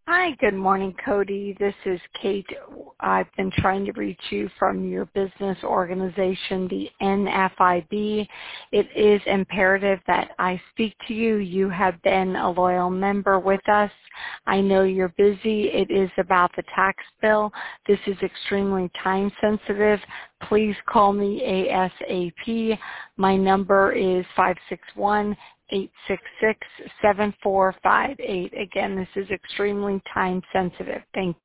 Hi, good morning, Cody. This is Kate. I've been trying to reach you from your business organization, the NFIB. It is imperative that I speak to you. You have been a loyal member with us. I know you're busy. It is about the tax bill. This is extremely time sensitive. Please call me ASAP. My number is 561-866-7458. Again, this is extremely time sensitive. Thank you.